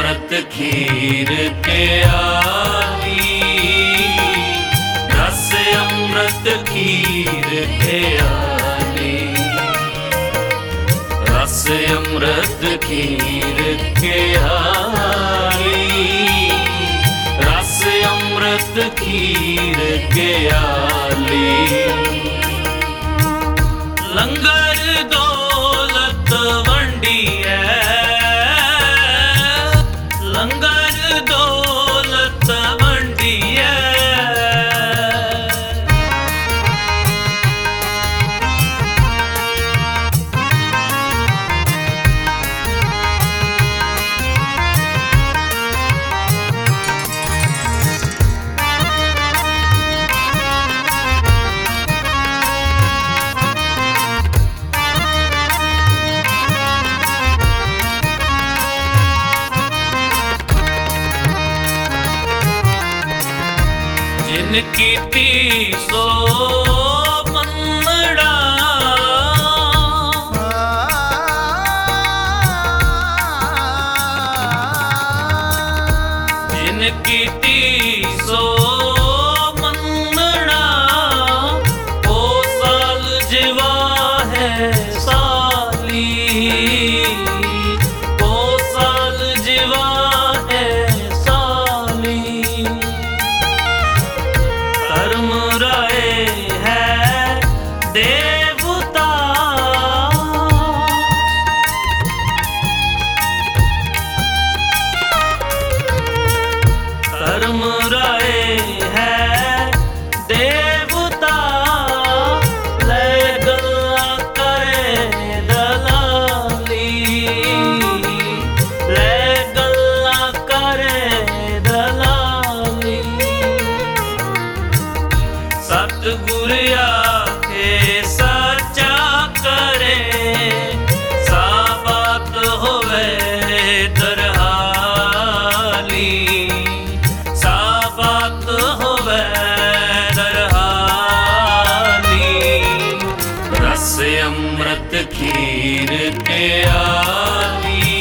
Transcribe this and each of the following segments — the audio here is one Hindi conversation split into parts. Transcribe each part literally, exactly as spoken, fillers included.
अमृत खीर के आली, रस अमृत खीर के आली, रस अमृत खीर के आली, रस अमृत खीर के आली। लंगर दौलत वंडी है, लंगर दौलत वंडी है। जिनकी तीसो मनड़ा, जिनकी तीसो मनड़ा, वो साल जीवा है साली, वो साल जीवा है साली। धर्म राय है देवता, धर्म राय है देवता, ले गल्ला करे दलाली, ले गल्ला करे दलाली। सतगुर आखे सच्चा करे, साबात होवे दरहाली, साबात होवे दरहाली। रस अमृत खीर के आली,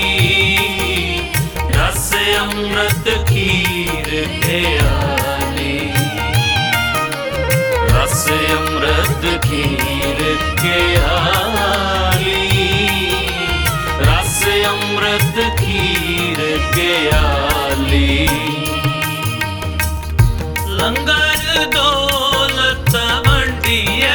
रस अमृत खीर के आली, रस अमृत खीर के आली, रस अमृत खीर के आली। लंगर दौलत वंडी है,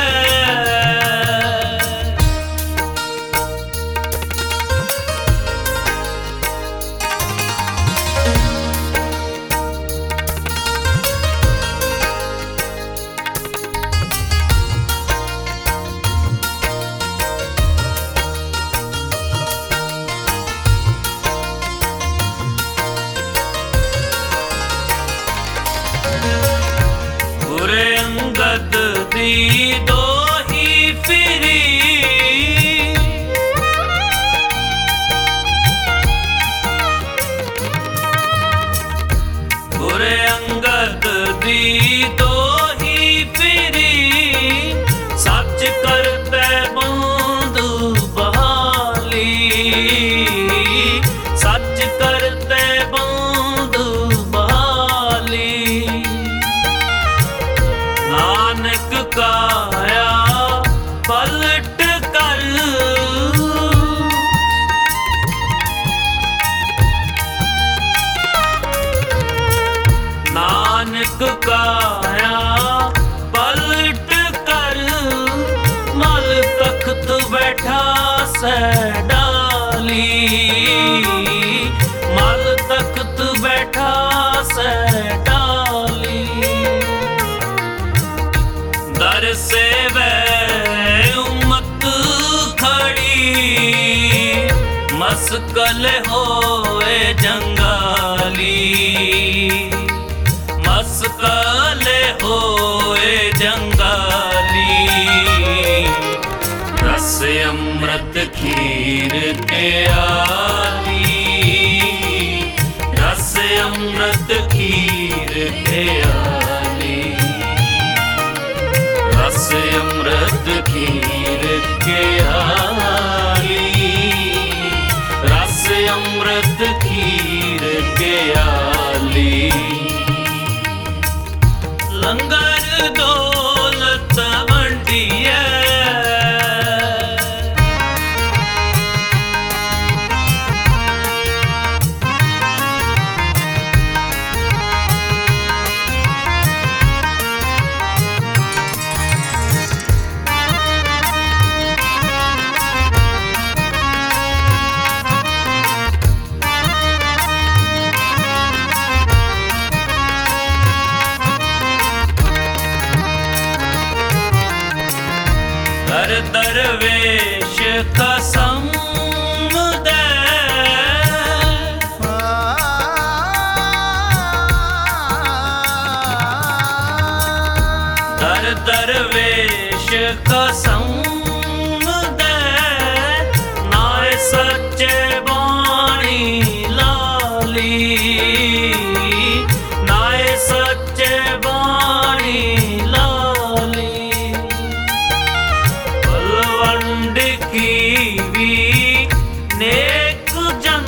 बुरे अंगद दी दो ही फिरी, बुरे अंगद दी दो ही फिरी, सच करते बंधु बहाली, सच करते बंधु बहाली। नानक काया पलट कर, नानक काया पलट कर, मल तख्त बैठा से डाली, मल तख्त बैठा से डाली। दर से वह उम्मत खड़ी, मस्कल होए जंगाली, मस्कल होए जंगाली। रस अमृत खीर के आली, रस अमृत खीर के आली, रस अमृत खीर के आली, रस अमृत खीर आली। लंगर दौलत वंडिए हर दरवेश का समुदाय, हर दरवेश का समुदाय, नाय सच्चे बाणी लाली, नाय सच्चे बाणी लाली। बलवंड कीवी नेक जन,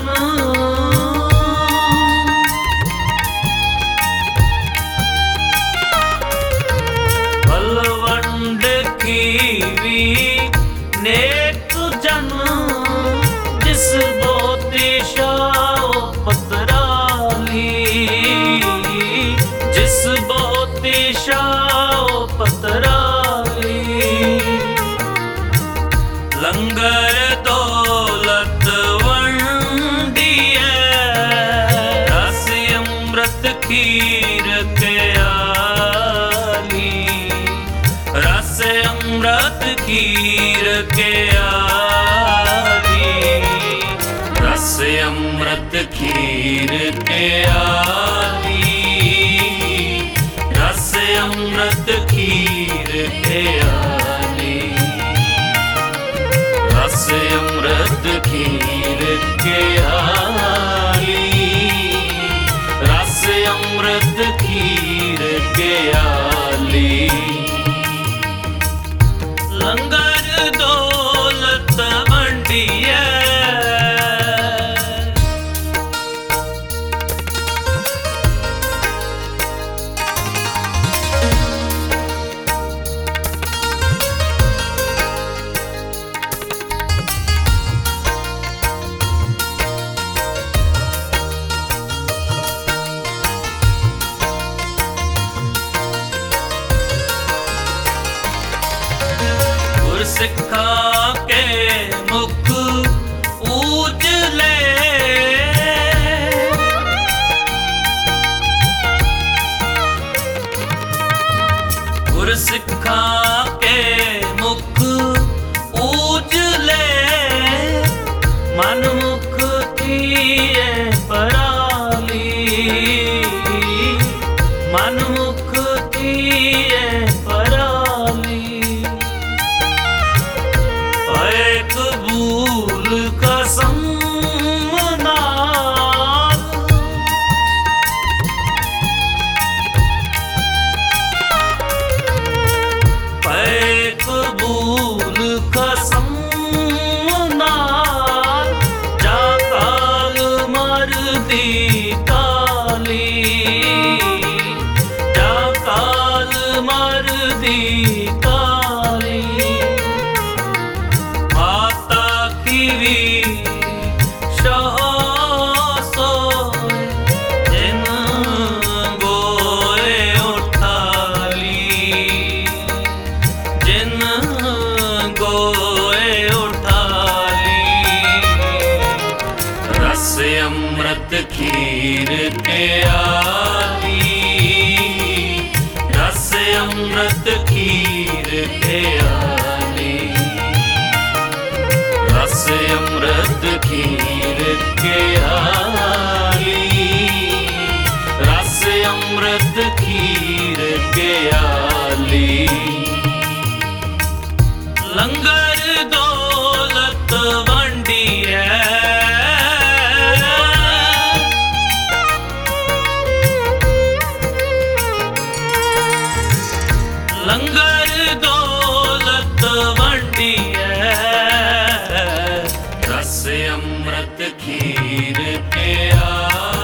बलवंड कीवी नेक जन, जिस बोती शाओ पतराली, जिस बोती शाओ पतराली। लंगर दौलत वंडिए, रस अमृत खीर के आली, रस अमृत खीर के आली, रस अमृत खीर के आली, रस अमृत खीर के आली, रस अमृत खीर के आली, रस अमृत खीर के आली। लंगर दौलत वंडिए सिखा के मुख उजले, गुर सिखा के मुख उजले, मन मुख किए पराली, मन मुख किए पराली। कबूल कसम नाल, पै कबूल कसम नाल, जा काल मरदी काली, जा काल मरदी काली। शाह सोए जिन गोए उठाली, जिन गोए उठाली। रस अमृत खीर के आली, रस अमृत खीर के आली, रस अमृत खीर के आली, रस अमृत खीर के आली। लंगर दौलत वंडिए लंगर दौलत वंडिए, रस अमृत खीर के आ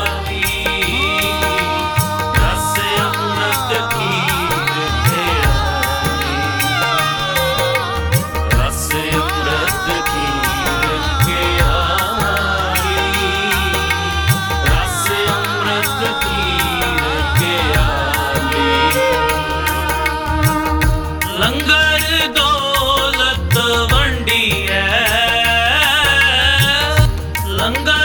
लंगर